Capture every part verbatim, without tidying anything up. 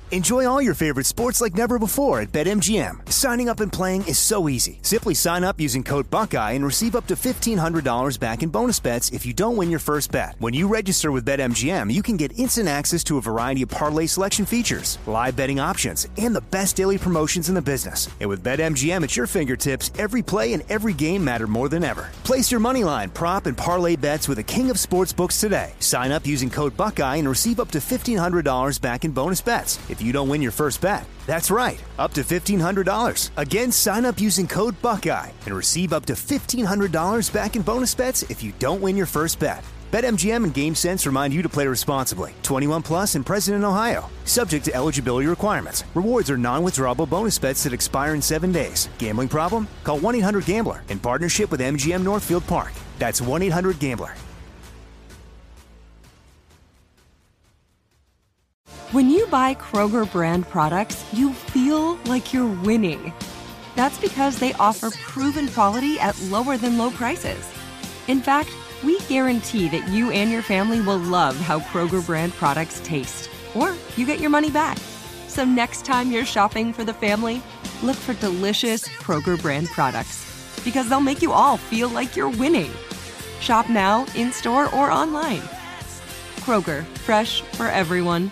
Enjoy all your favorite sports like never before at BetMGM. Signing up and playing is so easy. Simply sign up using code Buckeye and receive up to fifteen hundred dollars back in bonus bets if you don't win your first bet. When you register with BetMGM, you can get instant access to a variety of parlay selection features, live betting options, and the best daily promotions in the business. And with BetMGM at your fingertips, every play and every game matter more than ever. Place your moneyline, prop, and parlay bets with the king of sportsbooks today. Sign up using code Buckeye and receive up to fifteen hundred dollars back in bonus bets if you don't win your first bet. That's right, up to fifteen hundred dollars. Again, sign up using code Buckeye and receive up to fifteen hundred dollars back in bonus bets if you don't win your first bet. BetMGM and GameSense remind you to play responsibly. twenty-one plus and present in Ohio. Subject to eligibility requirements. Rewards are non-withdrawable bonus bets that expire in seven days. Gambling problem? Call one eight hundred gambler in partnership with M G M Northfield Park. That's one eight hundred gambler. When you buy Kroger brand products, you feel like you're winning. That's because they offer proven quality at lower than low prices. In fact, we guarantee that you and your family will love how Kroger brand products taste, or you get your money back. So next time you're shopping for the family, look for delicious Kroger brand products, because they'll make you all feel like you're winning. Shop now, in-store, or online. Kroger, fresh for everyone.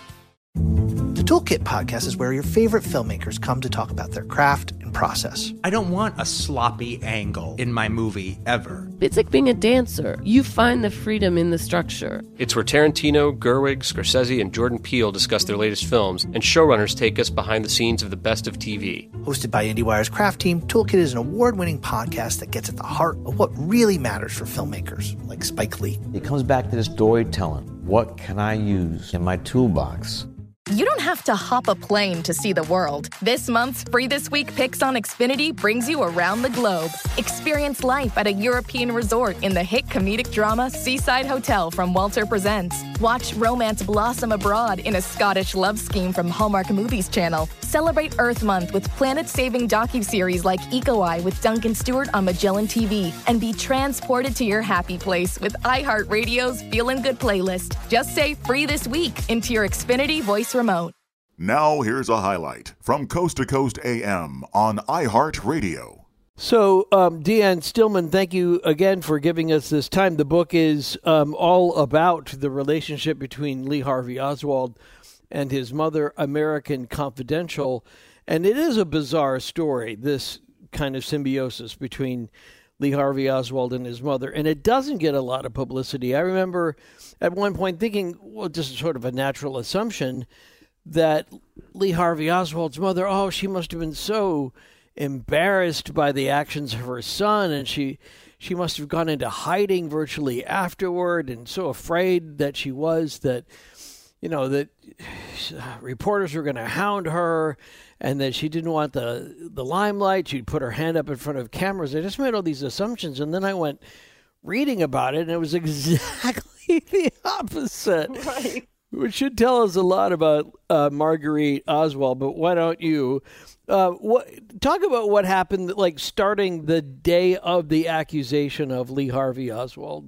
The Toolkit podcast is where your favorite filmmakers come to talk about their craft and process. I don't want a sloppy angle in my movie, ever. It's like being a dancer. You find the freedom in the structure. It's where Tarantino, Gerwig, Scorsese, and Jordan Peele discuss their latest films, and showrunners take us behind the scenes of the best of T V. Hosted by IndieWire's craft team, Toolkit is an award-winning podcast that gets at the heart of what really matters for filmmakers, like Spike Lee. It comes back to the storytelling. What can I use in my toolbox? You don't have to hop a plane to see the world. This month's Free This Week Picks on Xfinity brings you around the globe. Experience life at a European resort in the hit comedic drama Seaside Hotel from Walter Presents. Watch romance blossom abroad in a Scottish love scheme from Hallmark Movies Channel. Celebrate Earth Month with planet-saving docuseries like Eco Eye with Duncan Stewart on Magellan T V. And be transported to your happy place with iHeartRadio's Feelin' Good playlist. Just say Free This Week into your Xfinity voice remote. Now here's a highlight from Coast to Coast A M on iHeartRadio. So, um, Deanne Stillman, thank you again for giving us this time. The book is um, all about the relationship between Lee Harvey Oswald and his mother, American Confidential. And it is a bizarre story, this kind of symbiosis between Lee Harvey Oswald and his mother. And it doesn't get a lot of publicity. I remember at one point thinking, well, just sort of a natural assumption that Lee Harvey Oswald's mother, oh, she must have been so embarrassed by the actions of her son, and she she must have gone into hiding virtually afterward, and so afraid that she was that, you know, that reporters were going to hound her, and that she didn't want the, the limelight. She'd put her hand up in front of cameras. I just made all these assumptions, and then I went reading about it, and it was exactly the opposite. Right. Which should tell us a lot about uh, Marguerite Oswald, but why don't you uh, what, talk about what happened, like starting the day of the accusation of Lee Harvey Oswald?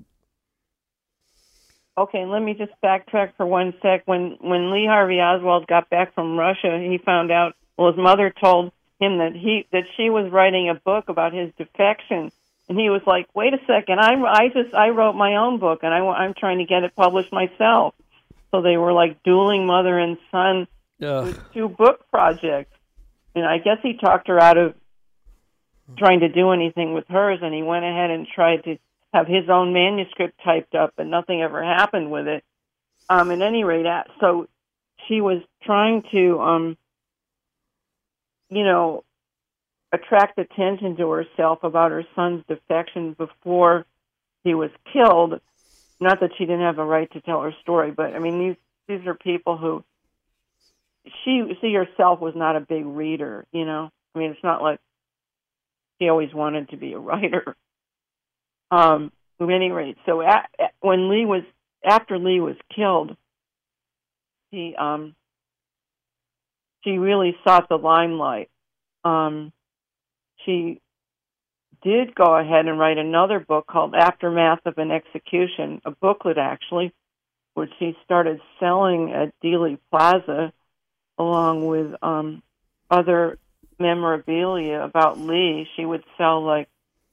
Okay, let me just backtrack for one sec. When when Lee Harvey Oswald got back from Russia, he found out, well, his mother told him that he that she was writing a book about his defection, and he was like, "Wait a second, I I just I wrote my own book, and I I'm trying to get it published myself." So they were like dueling mother and son Ugh. with two book projects. And I guess he talked her out of trying to do anything with hers, and he went ahead and tried to have his own manuscript typed up, but nothing ever happened with it. Um, at any rate, so she was trying to, um, you know, attract attention to herself about her son's defection before he was killed. Not that she didn't have a right to tell her story, but, I mean, these these are people who, she, she herself was not a big reader, you know? I mean, it's not like she always wanted to be a writer. Um, at any rate, so at, when Lee was, after Lee was killed, she, um, she really sought the limelight. Um, she did go ahead and write another book called Aftermath of an Execution, a booklet actually, which she started selling at Dealey Plaza along with um, other memorabilia about Lee. She would sell like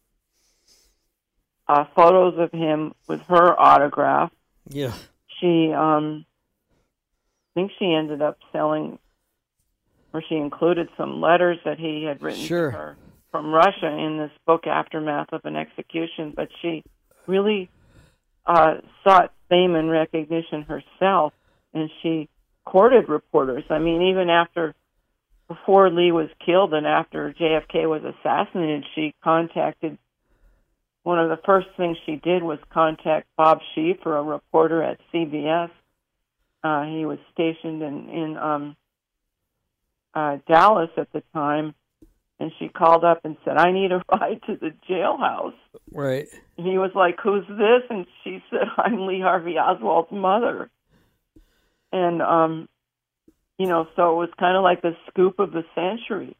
uh, photos of him with her autograph. Yeah. She, um, I think she ended up selling, or she included some letters that he had written sure. to her from Russia in this book, Aftermath of an Execution. But she really uh, sought fame and recognition herself, and she courted reporters. I mean, even after, before Lee was killed and after J F K was assassinated, she contacted, one of the first things she did was contact Bob Schieffer, a reporter at C B S. Uh, he was stationed in, in um, uh, Dallas at the time, and she called up and said, I need a ride to the jailhouse. Right. And he was like, who's this? And she said, I'm Lee Harvey Oswald's mother. And, um, you know, so it was kind of like the scoop of the century.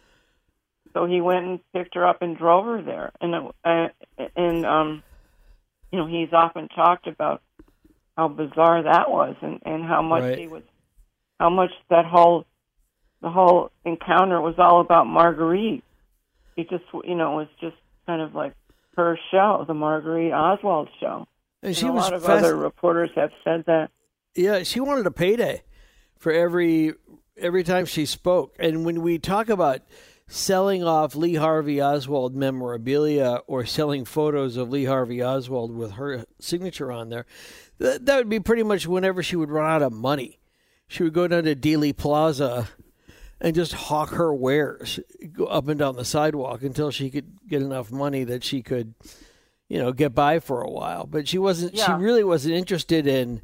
So he went and picked her up and drove her there. And, uh, and um, you know, he's often talked about how bizarre that was, and, and how much right. he was, how much that whole, the whole encounter was all about Marguerite. He just, you know, it was just kind of like her show, the Marguerite Oswald show. And, and she a was lot of fast- other reporters have said that. Yeah, she wanted a payday for every every time she spoke. And when we talk about selling off Lee Harvey Oswald memorabilia or selling photos of Lee Harvey Oswald with her signature on there, that, that would be pretty much whenever she would run out of money. She would go down to Dealey Plaza and just hawk her wares, go up and down the sidewalk until she could get enough money that she could, you know, get by for a while. But she wasn't. Yeah. She really wasn't interested in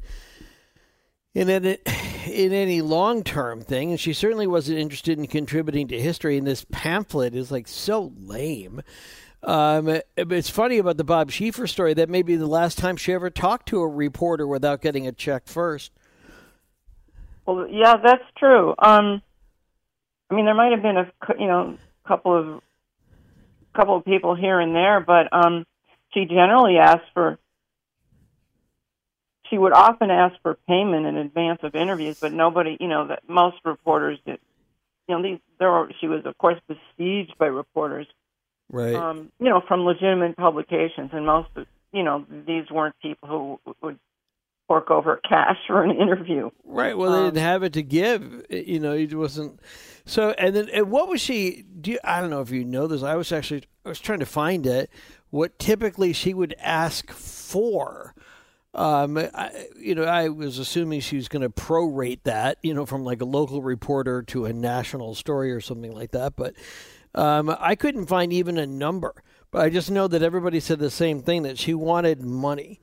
in any, in any long-term thing, and she certainly wasn't interested in contributing to history. And this pamphlet is like so lame. Um, it's funny about the Bob Schieffer story. That may be the last time she ever talked to a reporter without getting a check first. Well, yeah, that's true. Um, I mean, there might have been a you know couple of couple of people here and there, but um, she generally asked for. She would often ask for payment in advance of interviews, but nobody, you know, that most reporters did. You know, these there were. She was, of course, besieged by reporters, right? Um, you know, from legitimate publications, and most, of, you know, these weren't people who would fork over cash for an interview. Right. Well, um, they didn't have it to give. You know, it wasn't. So, and then, and what was she? Do you, I don't know if you know this. I was actually I was trying to find it. What typically she would ask for. Um, I, you know, I was assuming she was going to prorate that, you know, from like a local reporter to a national story or something like that. But um, I couldn't find even a number. But I just know that everybody said the same thing, that she wanted money.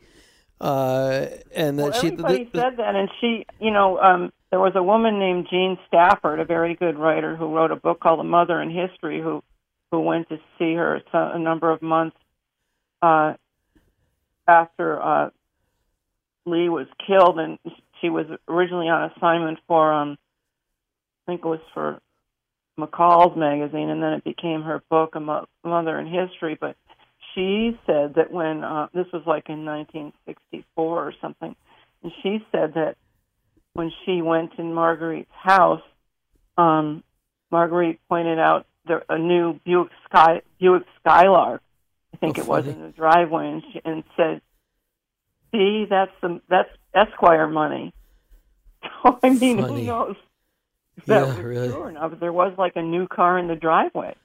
Uh, and that well, she everybody the, the, said that, and she, you know, um, there was a woman named Jean Stafford, a very good writer, who wrote a book called A Mother in History, who who went to see her a number of months uh, after uh, Lee was killed, and she was originally on assignment for, um, I think it was for McCall's magazine, and then it became her book, A Mo- Mother in History. But she said that when, uh, this was like in nineteen sixty-four or something, and she said that when she went to Marguerite's house, um, Marguerite pointed out the, a new Buick Sky Buick Skylark, I think oh, it was, funny. in the driveway, and, she, and said, see, that's the that's Esquire money. So, I mean, Funny. who knows if that Yeah, was really. true or not, but there was like a new car in the driveway.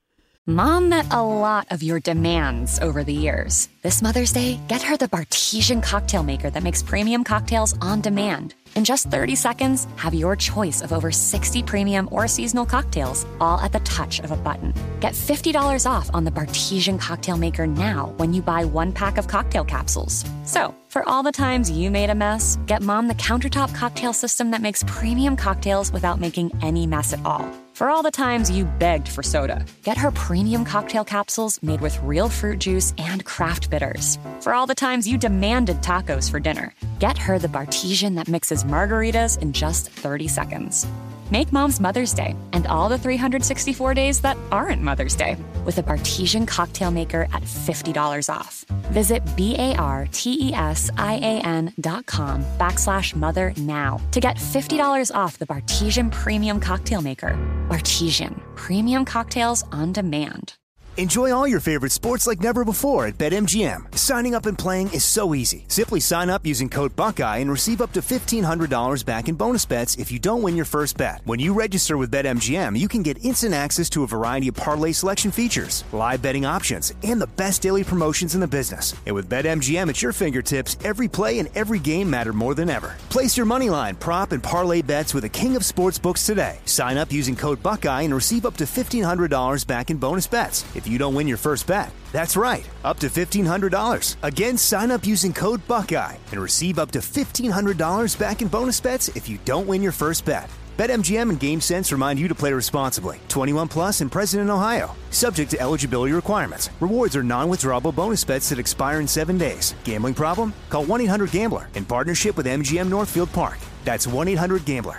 Mom met a lot of your demands over the years. This Mother's Day, get her the Bartesian cocktail maker that makes premium cocktails on demand. In just thirty seconds, have your choice of over sixty premium or seasonal cocktails, all at the touch of a button. Get fifty dollars off on the Bartesian cocktail maker now when you buy one pack of cocktail capsules. So, for all the times you made a mess, get Mom the countertop cocktail system that makes premium cocktails without making any mess at all. For all the times you begged for soda, get her premium cocktail capsules made with real fruit juice and craft bitters. For all the times you demanded tacos for dinner, get her the Bartesian that mixes margaritas in just thirty seconds. Make Mom's Mother's Day and all the three hundred sixty-four days that aren't Mother's Day with a Bartesian cocktail maker at fifty dollars off. Visit B-A-R-T-E-S-I-A-N dot com backslash mother now to get fifty dollars off the Bartesian Premium Cocktail Maker. Bartesian, premium cocktails on demand. Enjoy all your favorite sports like never before at BetMGM. Signing up and playing is so easy. Simply sign up using code Buckeye and receive up to fifteen hundred dollars back in bonus bets if you don't win your first bet. When you register with BetMGM, you can get instant access to a variety of parlay selection features, live betting options, and the best daily promotions in the business. And with BetMGM at your fingertips, every play and every game matter more than ever. Place your moneyline, prop, and parlay bets with the king of sportsbooks today. Sign up using code Buckeye and receive up to fifteen hundred dollars back in bonus bets if you don't win your first bet. That's right, up to fifteen hundred dollars. Again, sign up using code Buckeye and receive up to fifteen hundred dollars back in bonus bets if you don't win your first bet. BetMGM and GameSense remind you to play responsibly. twenty-one plus and present in Ohio. Subject to eligibility requirements. Rewards are non-withdrawable bonus bets that expire in seven days. Gambling problem? Call one eight hundred gambler in partnership with M G M Northfield Park. That's one eight hundred gambler.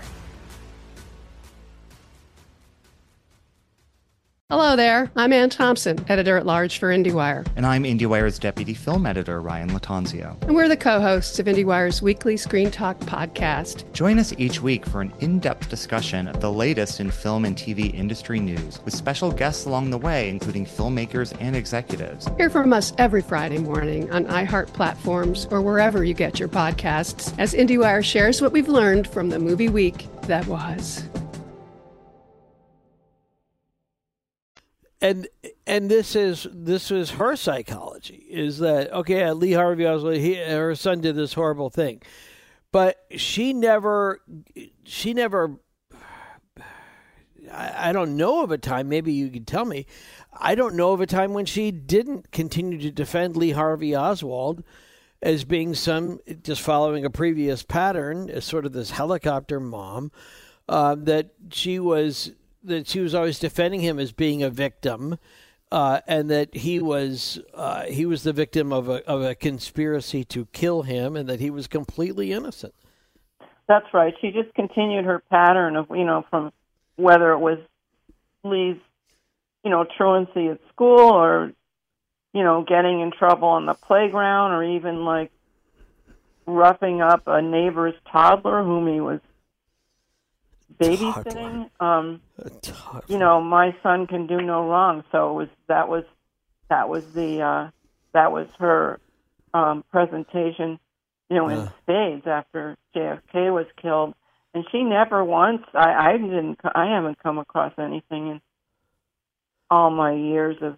Hello there, I'm Ann Thompson, editor-at-large for IndieWire. And I'm IndieWire's deputy film editor, Ryan Latanzio. And we're the co-hosts of IndieWire's weekly Screen Talk podcast. Join us each week for an in-depth discussion of the latest in film and T V industry news, with special guests along the way, including filmmakers and executives. Hear from us every Friday morning on iHeart platforms or wherever you get your podcasts, as IndieWire shares what we've learned from the movie week that was. And and this is this is her psychology, is that, okay, Lee Harvey Oswald, he, her son did this horrible thing, but she never she never I, I don't know of a time, maybe you could tell me, I don't know of a time when she didn't continue to defend Lee Harvey Oswald as being some, just following a previous pattern, as sort of this helicopter mom, uh, that she was that she was always defending him as being a victim, uh, and that he was uh, he was the victim of a of a conspiracy to kill him, and that he was completely innocent. That's right. She just continued her pattern of, you know, from whether it was Lee's, you know, truancy at school, or, you know, getting in trouble on the playground, or even like roughing up a neighbor's toddler whom he was babysitting. Um, you know, my son can do no wrong. So it was that was that was the uh, that was her um, presentation, you know, in uh. spades after J F K was killed. And she never once. I, I didn't. I haven't come across anything in all my years of,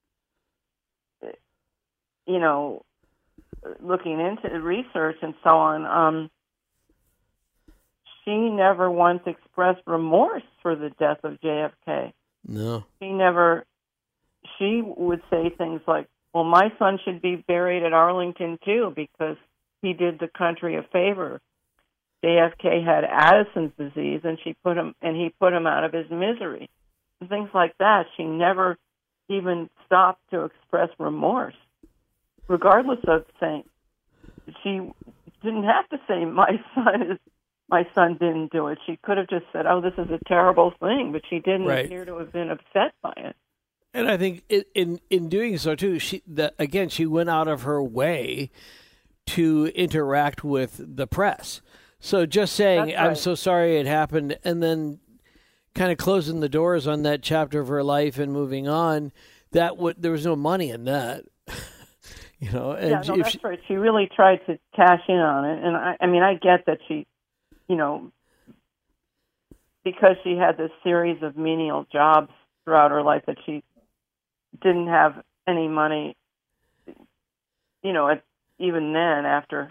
you know, looking into research and so on. Um, She never once expressed remorse for the death of J F K. No. She never, she would say things like, well, my son should be buried at Arlington too because he did the country a favor. J F K had Addison's disease and she put him, and he put him out of his misery. And things like that. She never even stopped to express remorse, regardless of saying, she didn't have to say, my son is, my son didn't do it. She could have just said, oh, this is a terrible thing, but she didn't right. appear to have been upset by it. And I think it, in in doing so, too, she that again, she went out of her way to interact with the press. So just saying, right. I'm so sorry it happened, and then kind of closing the doors on that chapter of her life and moving on, that would, there was no money in that. you know, and yeah, no, that's she, right. She really tried to cash in on it. And I, I mean, I get that she, you know, because she had this series of menial jobs throughout her life, that she didn't have any money, you know, at, even then after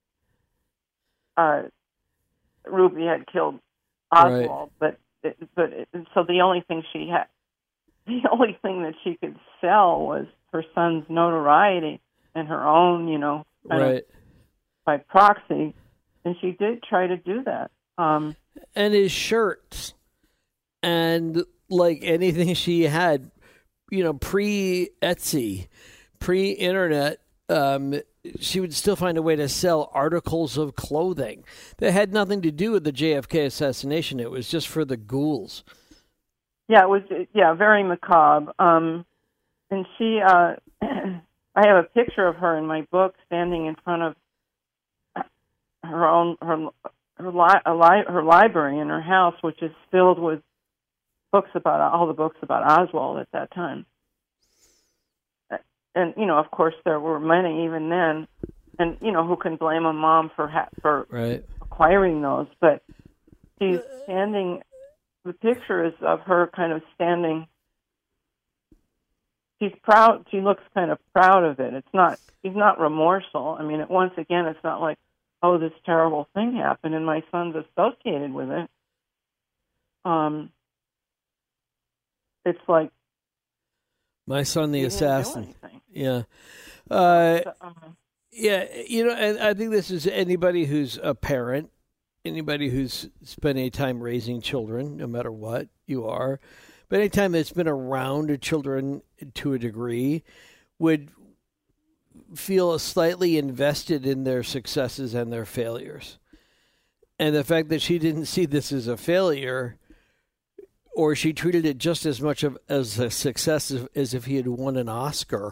uh, Ruby had killed Oswald. Right. But, but it, so the only thing she had, the only thing that she could sell was her son's notoriety and her own, you know, right. of, by proxy. And she did try to do that. Um, and his shirts and like anything she had, you know, pre-Etsy, pre-internet, um, she would still find a way to sell articles of clothing that had nothing to do with the J F K assassination. It was just for the ghouls. Yeah, it was, yeah, very macabre. Um, and she, uh, I have a picture of her in my book standing in front of her own her her, li- a li- her library in her house, which is filled with books about all the books about Oswald at that time. And you know, of course, there were many even then. And you know, who can blame a mom for ha- for right. acquiring those? But she's standing. The picture is of her kind of standing. She's proud. She looks kind of proud of it. It's not. She's not remorseful. I mean, it, once again, it's not like, oh, this terrible thing happened and my son's associated with it. Um, it's like my son, the he assassin. Didn't do anything. Yeah. Uh, So, um, Yeah, you know, and I think this is anybody who's a parent, anybody who's spent any time raising children, no matter what you are, but any time that's been around children to a degree, would feel slightly invested in their successes and their failures. And the fact that she didn't see this as a failure, or she treated it just as much of as a success as, as if he had won an Oscar.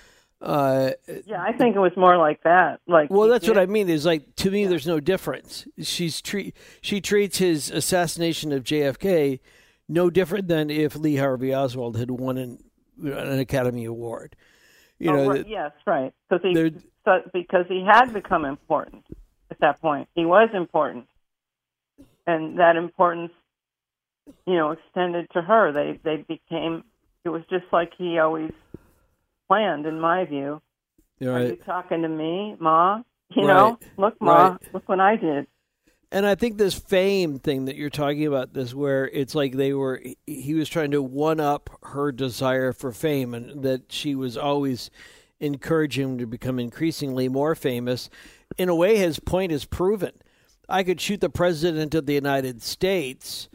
Uh, yeah, I think it was more like that. Like, well, that's did. what I mean. Is like to me, yeah. There's no difference. She's treat she treats his assassination of J F K no different than if Lee Harvey Oswald had won an, an Academy Award. You oh, know, right, yes, right. Because he so, because he had become important at that point. He was important, and that importance, you know, extended to her. They they became. It was just like he always planned, in my view. Right. Are you talking to me, Ma? You right. know, look, Ma, right. look what I did. And I think this fame thing that you're talking about, this where it's like they were, he was trying to one up her desire for fame, and that she was always encouraging him to become increasingly more famous. In a way, his point is proven. I could shoot the president of the United States,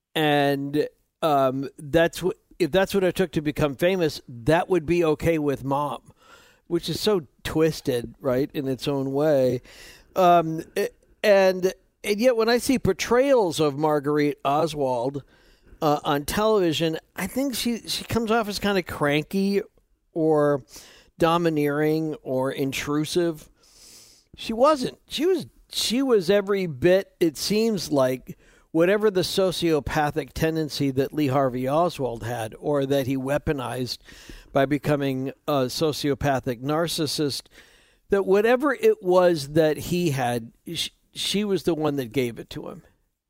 and um, that's what. If that's what it took to become famous, that would be okay with Mom, which is so twisted, right, in its own way. Um, and and yet when I see portrayals of Marguerite Oswald uh, on television, I think she, she comes off as kind of cranky or domineering or intrusive. She wasn't. She was she was every bit, it seems like, whatever the sociopathic tendency that Lee Harvey Oswald had, or that he weaponized by becoming a sociopathic narcissist, that whatever it was that he had, she was the one that gave it to him.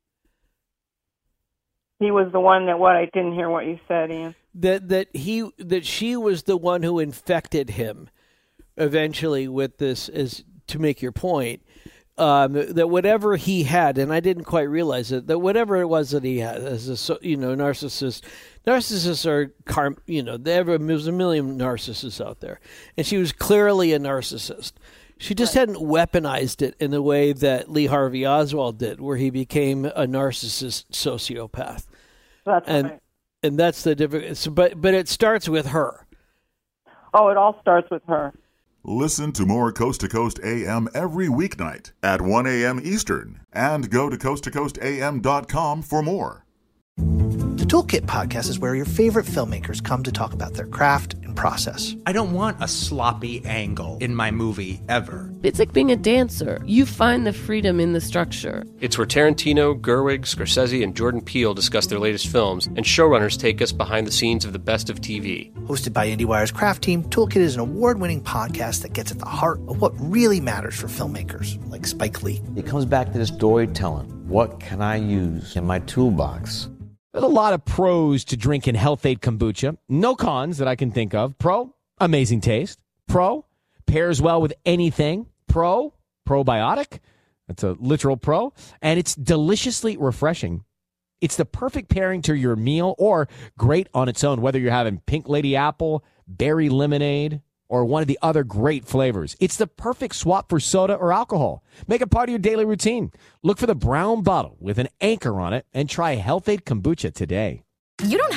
He was the one that what? I didn't hear what you said, Ian. That that he that she was the one who infected him eventually with this, as to make your point. Um, that whatever he had, and I didn't quite realize it, that whatever it was that he had as a, you know, narcissist, narcissists are, car, you know, there was a million narcissists out there, and she was clearly a narcissist. She just hadn't weaponized it in the way that Lee Harvey Oswald did, where he became a narcissist sociopath. That's and, right. And that's the difference. But, but it starts with her. Oh, it all starts with her. Listen to more Coast to Coast A M every weeknight at one a.m. Eastern, and go to coast to coast a m dot com for more. The Toolkit Podcast is where your favorite filmmakers come to talk about their craft and process. I don't want a sloppy angle in my movie ever. It's like being a dancer. You find the freedom in the structure. It's where Tarantino, Gerwig, Scorsese, and Jordan Peele discuss their latest films, and showrunners take us behind the scenes of the best of T V. Hosted by IndieWire's Craft Team, Toolkit is an award-winning podcast that gets at the heart of what really matters for filmmakers, like Spike Lee. It comes back to this storytelling. What can I use in my toolbox? There's a lot of pros to drinking Health-Ade kombucha. No cons that I can think of. Pro, amazing taste. Pro, pairs well with anything. Pro, probiotic. That's a literal pro. And it's deliciously refreshing. It's the perfect pairing to your meal, or great on its own, whether you're having pink lady apple, berry lemonade, or one of the other great flavors. It's the perfect swap for soda or alcohol. Make it part of your daily routine. Look for the brown bottle with an anchor on it and try Health-Ade kombucha today. You don't have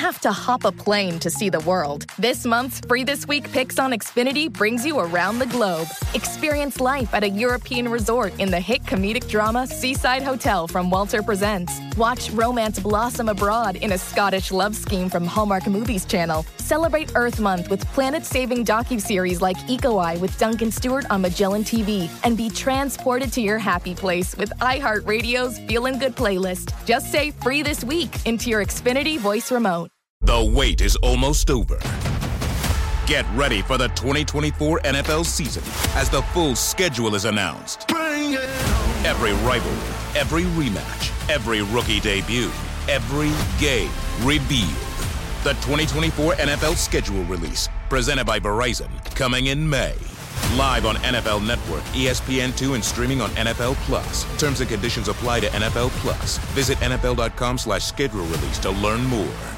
have to hop a plane to see the world. This month's Free This Week Picks on Xfinity brings you around the globe. Experience life at a European resort in the hit comedic drama Seaside Hotel from Walter Presents. Watch romance blossom abroad in a Scottish love scheme from Hallmark Movies Channel. Celebrate Earth Month with planet-saving docuseries like Eco Eye with Duncan Stewart on Magellan T V. And be transported to your happy place with iHeartRadio's Feelin' Good playlist. Just say Free This Week into your Xfinity voice remote. The wait is almost over. Get ready for the twenty twenty-four N F L season as the full schedule is announced. Every rivalry, every rematch, every rookie debut, every game revealed. The twenty twenty-four N F L schedule release, presented by Verizon, coming in May. Live on N F L Network, E S P N two, and streaming on N F L Plus. Terms and conditions apply to N F L Plus. Visit N F L dot com slash schedule release to learn more.